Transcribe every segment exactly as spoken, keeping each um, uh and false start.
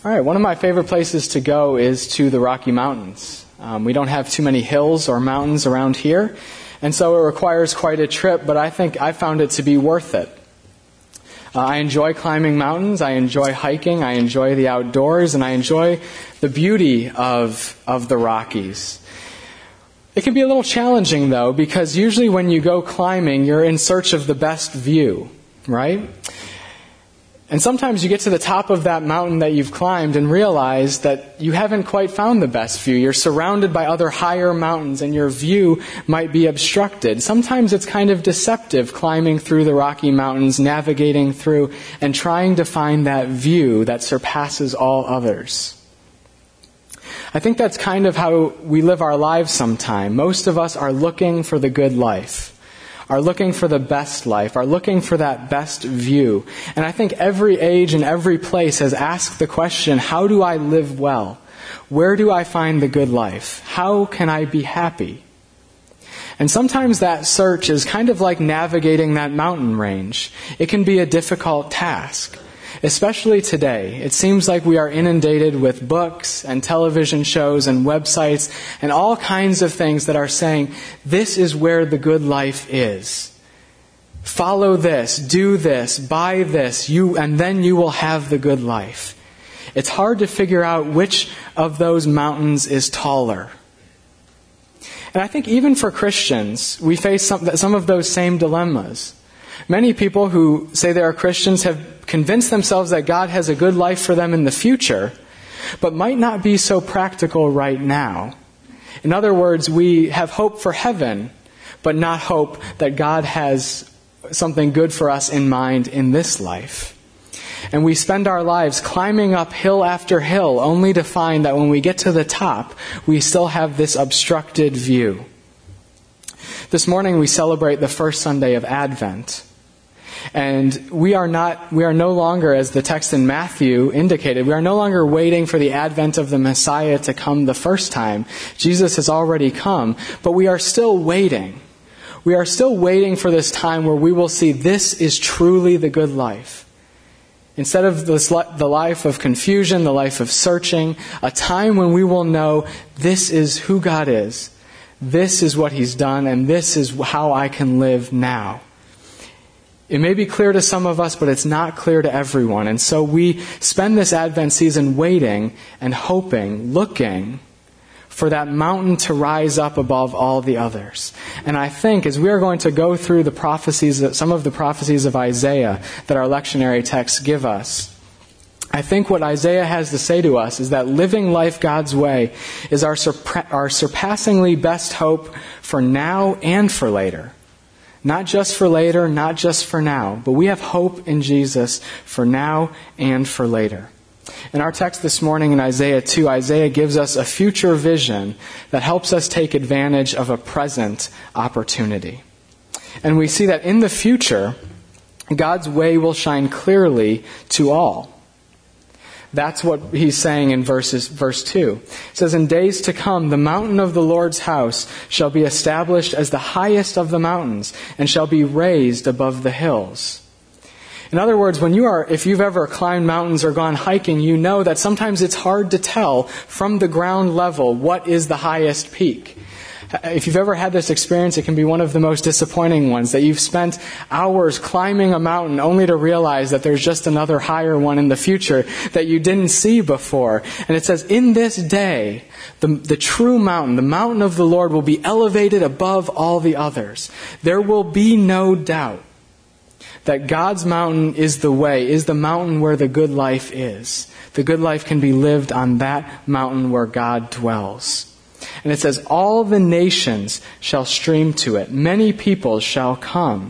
All right, one of my favorite places to go is to the Rocky Mountains. Um, we don't have too many hills or mountains around here, and so it requires quite a trip, but I think I found it to be worth it. Uh, I enjoy climbing mountains, I enjoy hiking, I enjoy the outdoors, and I enjoy the beauty of, of the Rockies. It can be a little challenging, though, because usually when you go climbing, you're in search of the best view, right? And sometimes you get to the top of that mountain that you've climbed and realize that you haven't quite found the best view. You're surrounded by other higher mountains and your view might be obstructed. Sometimes it's kind of deceptive climbing through the Rocky Mountains, navigating through and trying to find that view that surpasses all others. I think that's kind of how we live our lives sometime. Most of us are looking for the good life, are looking for the best life, are looking for that best view. And I think every age and every place has asked the question, how do I live well? Where do I find the good life? How can I be happy? And sometimes that search is kind of like navigating that mountain range. It can be a difficult task. Especially today, it seems like we are inundated with books and television shows and websites and all kinds of things that are saying, this is where the good life is. Follow this, do this, buy this, you, and then you will have the good life. It's hard to figure out which of those mountains is taller. And I think even for Christians, we face some, some of those same dilemmas. Many people who say they are Christians have convinced themselves that God has a good life for them in the future, but might not be so practical right now. In other words, we have hope for heaven, but not hope that God has something good for us in mind in this life. And we spend our lives climbing up hill after hill, only to find that when we get to the top, we still have this obstructed view. This morning we celebrate the first Sunday of Advent. And we are not, we are no longer, as the text in Matthew indicated, we are no longer waiting for the advent of the Messiah to come the first time. Jesus has already come, but we are still waiting. We are still waiting for this time where we will see this is truly the good life. Instead of this, the life of confusion, the life of searching, a time when we will know this is who God is, this is what He's done, and this is how I can live now. It may be clear to some of us, but it's not clear to everyone. And so we spend this Advent season waiting and hoping, looking for that mountain to rise up above all the others. And I think as we are going to go through the prophecies, some of the prophecies of Isaiah that our lectionary texts give us, I think what Isaiah has to say to us is that living life God's way is our, surpa- our surpassingly best hope for now and for later. Not just for later, not just for now, but we have hope in Jesus for now and for later. In our text this morning in Isaiah two, Isaiah gives us a future vision that helps us take advantage of a present opportunity. And we see that in the future, God's way will shine clearly to all. That's what he's saying in verses, verse two. It says, in days to come, the mountain of the Lord's house shall be established as the highest of the mountains and shall be raised above the hills. In other words, when you are, if you've ever climbed mountains or gone hiking, you know that sometimes it's hard to tell from the ground level what is the highest peak. If you've ever had this experience, it can be one of the most disappointing ones, that you've spent hours climbing a mountain only to realize that there's just another higher one in the future that you didn't see before. And it says, in this day, the, the true mountain, the mountain of the Lord, will be elevated above all the others. There will be no doubt that God's mountain is the way, is the mountain where the good life is. The good life can be lived on that mountain where God dwells. And it says, all the nations shall stream to it. Many people shall come.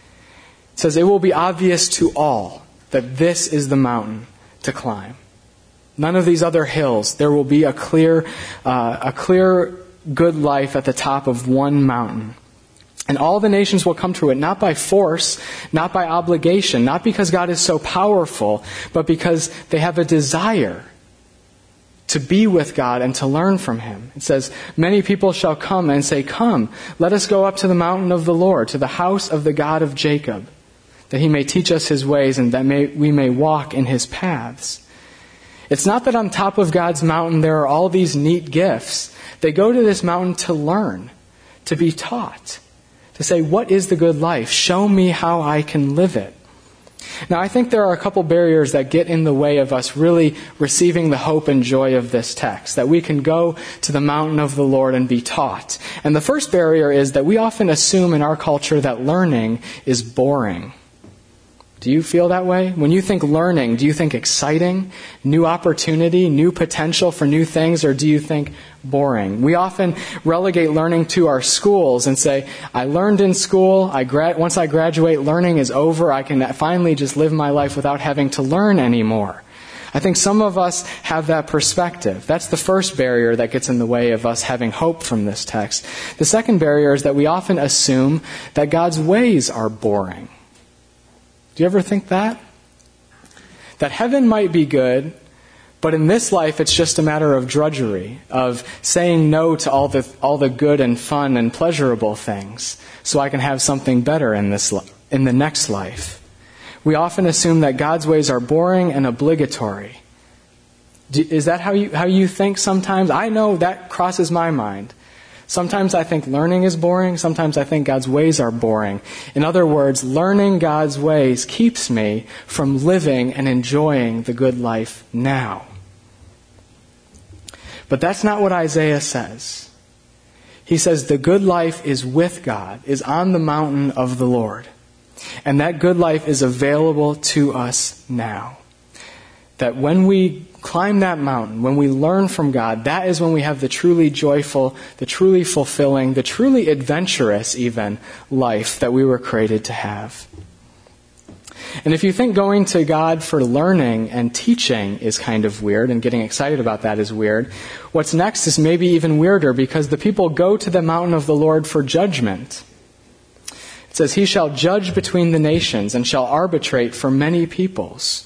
It says, it will be obvious to all that this is the mountain to climb. None of these other hills. There will be a clear, uh, a clear good life at the top of one mountain. And all the nations will come to it, not by force, not by obligation, not because God is so powerful, but because they have a desire to be with God and to learn from Him. It says, many people shall come and say, come, let us go up to the mountain of the Lord, to the house of the God of Jacob, that He may teach us His ways and that may, we may walk in His paths. It's not that on top of God's mountain there are all these neat gifts. They go to this mountain to learn, to be taught, to say, what is the good life? Show me how I can live it. Now, I think there are a couple barriers that get in the way of us really receiving the hope and joy of this text, that we can go to the mountain of the Lord and be taught. And the first barrier is that we often assume in our culture that learning is boring. Do you feel that way? When you think learning, do you think exciting, new opportunity, new potential for new things, or do you think boring? We often relegate learning to our schools and say, I learned in school, I gra- once I graduate, learning is over, I can finally just live my life without having to learn anymore. I think some of us have that perspective. That's the first barrier that gets in the way of us having hope from this text. The second barrier is that we often assume that God's ways are boring. Do you ever think that? That heaven might be good, but in this life it's just a matter of drudgery, of saying no to all the all the good and fun and pleasurable things, so I can have something better in this in the next life. We often assume that God's ways are boring and obligatory. Do, is that how you how you think sometimes? I know that crosses my mind. Sometimes I think learning is boring. Sometimes I think God's ways are boring. In other words, learning God's ways keeps me from living and enjoying the good life now. But that's not what Isaiah says. He says the good life is with God, is on the mountain of the Lord. And that good life is available to us now. That when we climb that mountain, when we learn from God, that is when we have the truly joyful, the truly fulfilling, the truly adventurous even life that we were created to have. And if you think going to God for learning and teaching is kind of weird and getting excited about that is weird, what's next is maybe even weirder, because the people go to the mountain of the Lord for judgment. It says, He shall judge between the nations and shall arbitrate for many peoples.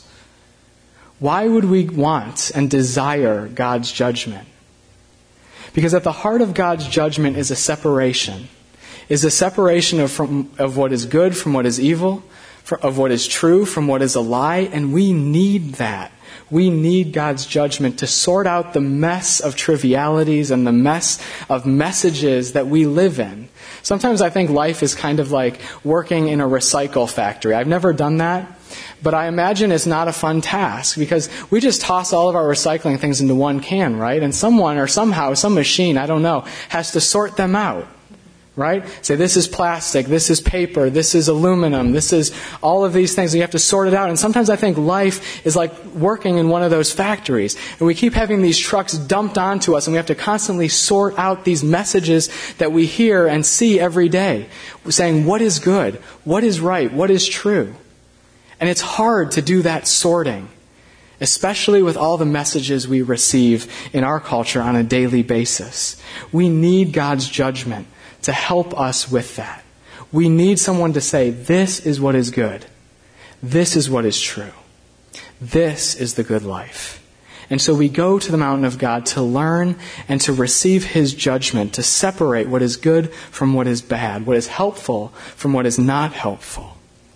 Why would we want and desire God's judgment? Because at the heart of God's judgment is a separation. Is a separation of, from, of what is good from what is evil, for, of what is true from what is a lie, and we need that. We need God's judgment to sort out the mess of trivialities and the mess of messages that we live in. Sometimes I think life is kind of like working in a recycle factory. I've never done that, but I imagine it's not a fun task, because we just toss all of our recycling things into one can, right? And someone or somehow, some machine, I don't know, has to sort them out. Right? Say, this is plastic, this is paper, this is aluminum, this is all of these things. And you have to sort it out. And sometimes I think life is like working in one of those factories. And we keep having these trucks dumped onto us, and we have to constantly sort out these messages that we hear and see every day. We're saying, what is good? What is right? What is true? And it's hard to do that sorting, especially with all the messages we receive in our culture on a daily basis. We need God's judgment to help us with that. We need someone to say, this is what is good. This is what is true. This is the good life. And so we go to the mountain of God to learn and to receive His judgment, to separate what is good from what is bad, what is helpful from what is not helpful.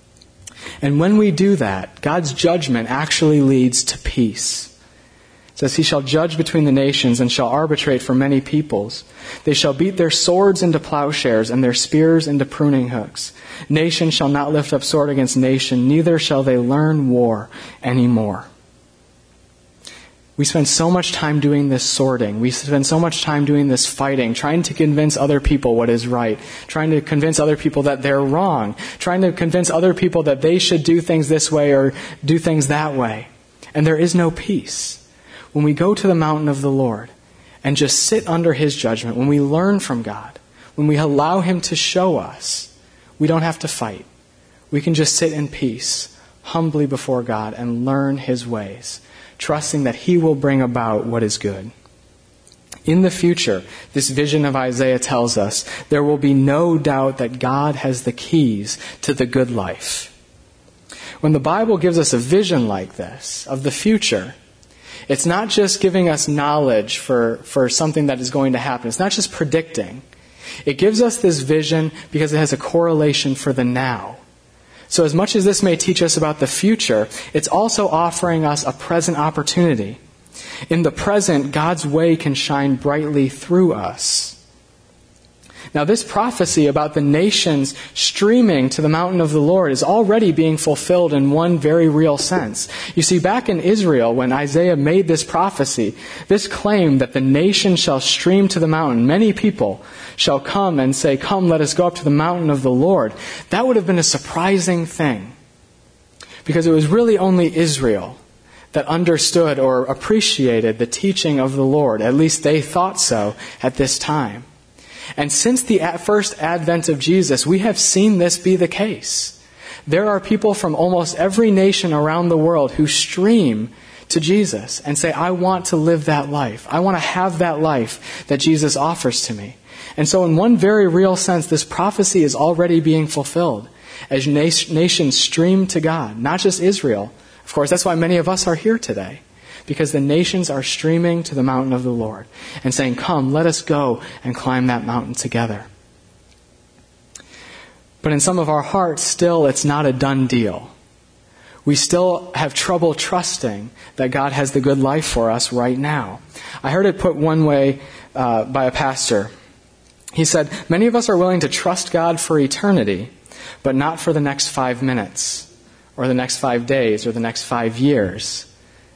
And when we do that, God's judgment actually leads to peace. It says, He shall judge between the nations and shall arbitrate for many peoples. They shall beat their swords into plowshares and their spears into pruning hooks. Nation shall not lift up sword against nation, neither shall they learn war anymore. We spend so much time doing this sorting. We spend so much time doing this fighting, trying to convince other people what is right, trying to convince other people that they're wrong, trying to convince other people that they should do things this way or do things that way. And there is no peace. When we go to the mountain of the Lord and just sit under His judgment, when we learn from God, when we allow Him to show us, we don't have to fight. We can just sit in peace, humbly before God, and learn His ways, trusting that He will bring about what is good. In the future, this vision of Isaiah tells us there will be no doubt that God has the keys to the good life. When the Bible gives us a vision like this of the future, it's not just giving us knowledge for, for something that is going to happen. It's not just predicting. It gives us this vision because it has a correlation for the now. So as much as this may teach us about the future, it's also offering us a present opportunity. In the present, God's way can shine brightly through us. Now, this prophecy about the nations streaming to the mountain of the Lord is already being fulfilled in one very real sense. You see, back in Israel, when Isaiah made this prophecy, this claim that the nation shall stream to the mountain, many people shall come and say, "Come, let us go up to the mountain of the Lord," that would have been a surprising thing. Because it was really only Israel that understood or appreciated the teaching of the Lord. At least they thought so at this time. And since the first advent of Jesus, we have seen this be the case. There are people from almost every nation around the world who stream to Jesus and say, "I want to live that life. I want to have that life that Jesus offers to me." And so in one very real sense, this prophecy is already being fulfilled as nations stream to God, not just Israel. Of course, that's why many of us are here today, because the nations are streaming to the mountain of the Lord and saying, "Come, let us go and climb that mountain together." But in some of our hearts, still, it's not a done deal. We still have trouble trusting that God has the good life for us right now. I heard it put one way uh, by a pastor. He said, "Many of us are willing to trust God for eternity, but not for the next five minutes, or the next five days, or the next five years."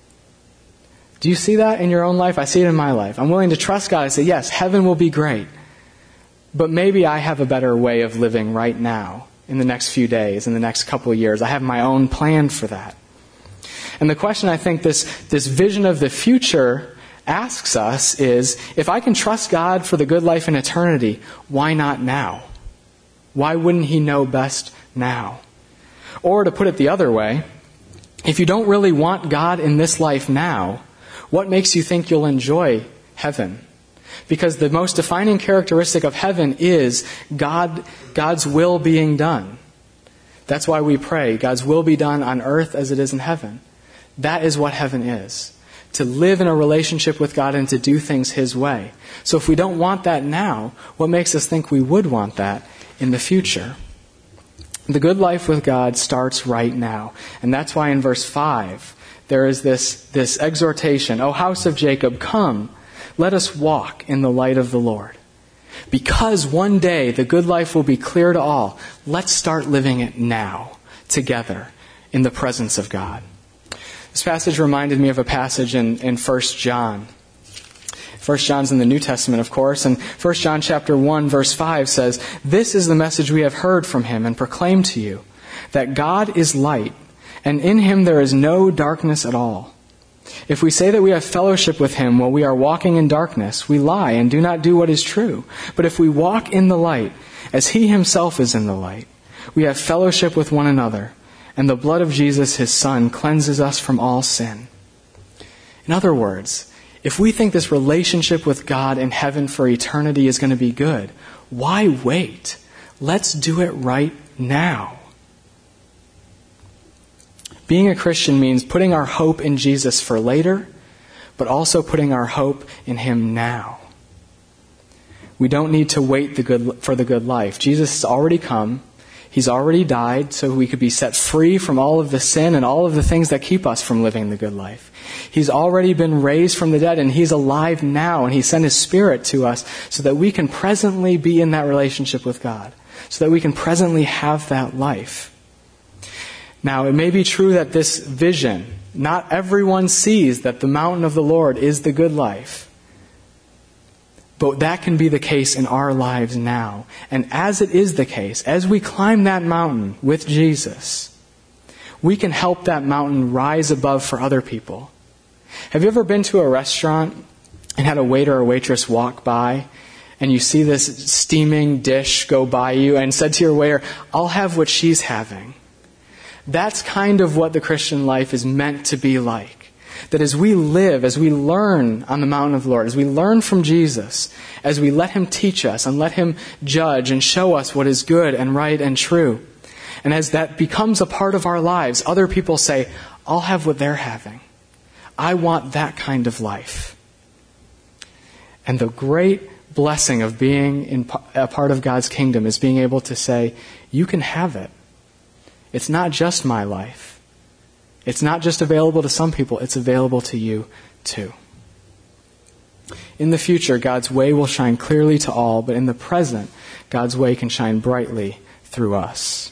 Do you see that in your own life? I see it in my life. I'm willing to trust God. I say, yes, heaven will be great. But maybe I have a better way of living right now, in the next few days, in the next couple of years. I have my own plan for that. And the question I think this, this vision of the future asks us is, if I can trust God for the good life in eternity, why not now? Why wouldn't He know best now? Or to put it the other way, if you don't really want God in this life now, what makes you think you'll enjoy heaven? Because the most defining characteristic of heaven is God, God's will being done. That's why we pray, God's will be done on earth as it is in heaven. That is what heaven is. To live in a relationship with God and to do things His way. So if we don't want that now, what makes us think we would want that in the future? The good life with God starts right now. And that's why in verse five, there is this, this exhortation, "O house of Jacob, come, let us walk in the light of the Lord." Because one day the good life will be clear to all, let's start living it now, together, in the presence of God. This passage reminded me of a passage in, in First John. First John's in the New Testament, of course, and First John chapter one, verse five says, "This is the message we have heard from Him and proclaimed to you, that God is light, and in Him there is no darkness at all. If we say that we have fellowship with Him while we are walking in darkness, we lie and do not do what is true. But if we walk in the light, as He Himself is in the light, we have fellowship with one another, and the blood of Jesus, His Son, cleanses us from all sin." In other words, if we think this relationship with God in heaven for eternity is going to be good, why wait? Let's do it right now. Being a Christian means putting our hope in Jesus for later, but also putting our hope in Him now. We don't need to wait the good, for the good life. Jesus has already come. He's already died so we could be set free from all of the sin and all of the things that keep us from living the good life. He's already been raised from the dead, and He's alive now, and He sent His Spirit to us so that we can presently be in that relationship with God, so that we can presently have that life. Now, it may be true that this vision, not everyone sees that the mountain of the Lord is the good life. But that can be the case in our lives now. And as it is the case, as we climb that mountain with Jesus, we can help that mountain rise above for other people. Have you ever been to a restaurant and had a waiter or waitress walk by, and you see this steaming dish go by you and said to your waiter, "I'll have what she's having"? That's kind of what the Christian life is meant to be like. That as we live, as we learn on the mountain of the Lord, as we learn from Jesus, as we let Him teach us and let Him judge and show us what is good and right and true, and as that becomes a part of our lives, other people say, "I'll have what they're having. I want that kind of life." And the great blessing of being in a part of God's kingdom is being able to say, "You can have it. It's not just my life. It's not just available to some people, it's available to you too. In the future, God's way will shine clearly to all, but in the present, God's way can shine brightly through us.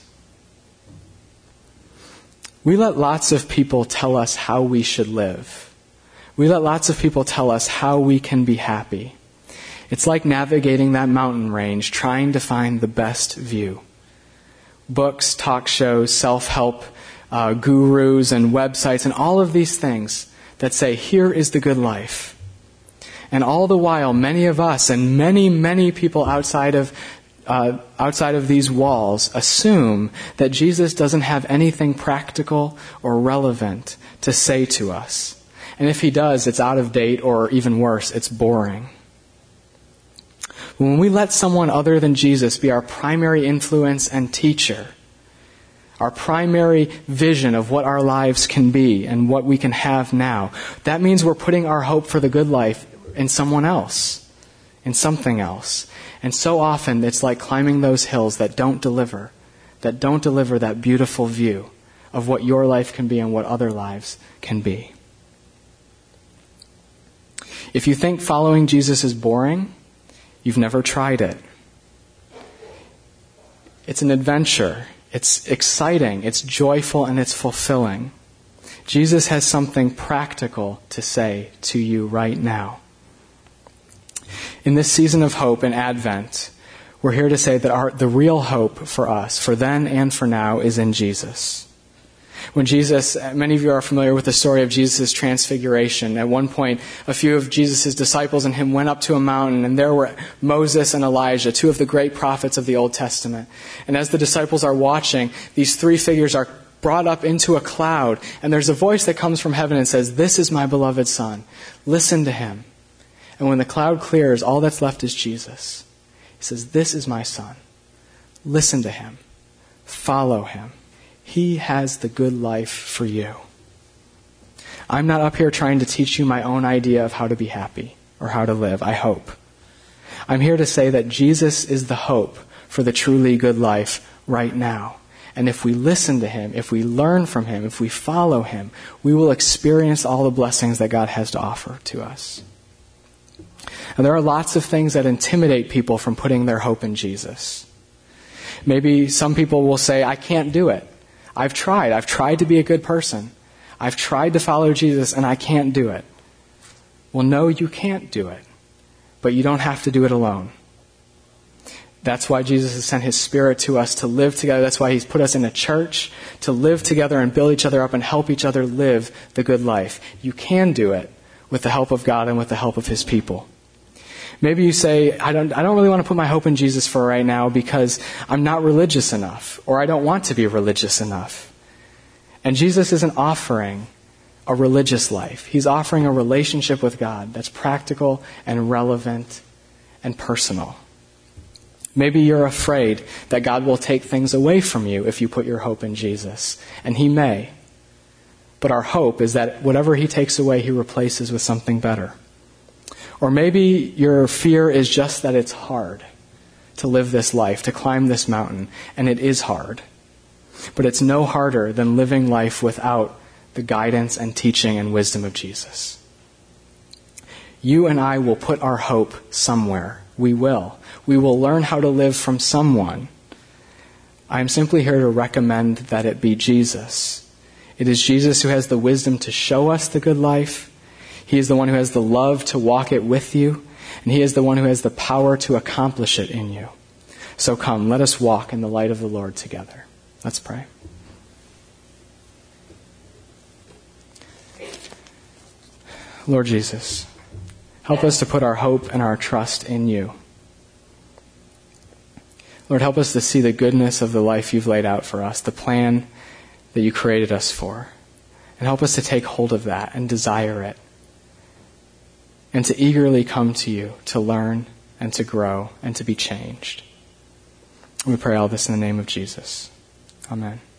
We let lots of people tell us how we should live. We let lots of people tell us how we can be happy. It's like navigating that mountain range, trying to find the best view. Books, talk shows, self-help uh, gurus and websites and all of these things that say, here is the good life. And all the while, many of us and many, many people outside of uh, outside of these walls assume that Jesus doesn't have anything practical or relevant to say to us. And if he does, it's out of date, or even worse, it's boring. When we let someone other than Jesus be our primary influence and teacher, our primary vision of what our lives can be and what we can have now, that means we're putting our hope for the good life in someone else, in something else. And so often it's like climbing those hills that don't deliver, that don't deliver that beautiful view of what your life can be and what other lives can be. If you think following Jesus is boring, you've never tried it. It's an adventure. It's exciting. It's joyful, and it's fulfilling. Jesus has something practical to say to you right now. In this season of hope and Advent, we're here to say that our, the real hope for us, for then and for now, is in Jesus. When Jesus, many of you are familiar with the story of Jesus' transfiguration. At one point, a few of Jesus' disciples and him went up to a mountain, and there were Moses and Elijah, two of the great prophets of the Old Testament. And as the disciples are watching, these three figures are brought up into a cloud, and there's a voice that comes from heaven and says, "This is my beloved Son. Listen to him." And when the cloud clears, all that's left is Jesus. He says, "This is my Son. Listen to him. Follow him. He has the good life for you." I'm not up here trying to teach you my own idea of how to be happy or how to live, I hope. I'm here to say that Jesus is the hope for the truly good life right now. And if we listen to him, if we learn from him, if we follow him, we will experience all the blessings that God has to offer to us. And there are lots of things that intimidate people from putting their hope in Jesus. Maybe some people will say, "I can't do it. I've tried. I've tried to be a good person. I've tried to follow Jesus and I can't do it." Well, no, you can't do it. But you don't have to do it alone. That's why Jesus has sent his Spirit to us to live together. That's why he's put us in a church to live together and build each other up and help each other live the good life. You can do it with the help of God and with the help of his people. Maybe you say, I don't, I don't really want to put my hope in Jesus for right now because I'm not religious enough, or I don't want to be religious enough. And Jesus isn't offering a religious life. He's offering a relationship with God that's practical and relevant and personal. Maybe you're afraid that God will take things away from you if you put your hope in Jesus. And he may. But our hope is that whatever he takes away, he replaces with something better. Or maybe your fear is just that it's hard to live this life, to climb this mountain. And it is hard. But it's no harder than living life without the guidance and teaching and wisdom of Jesus. You and I will put our hope somewhere. We will. We will learn how to live from someone. I am simply here to recommend that it be Jesus. It is Jesus who has the wisdom to show us the good life. He is the one who has the love to walk it with you. And he is the one who has the power to accomplish it in you. So come, let us walk in the light of the Lord together. Let's pray. Lord Jesus, help us to put our hope and our trust in you. Lord, help us to see the goodness of the life you've laid out for us, the plan that you created us for. And help us to take hold of that and desire it. And to eagerly come to you to learn and to grow and to be changed. We pray all this in the name of Jesus. Amen.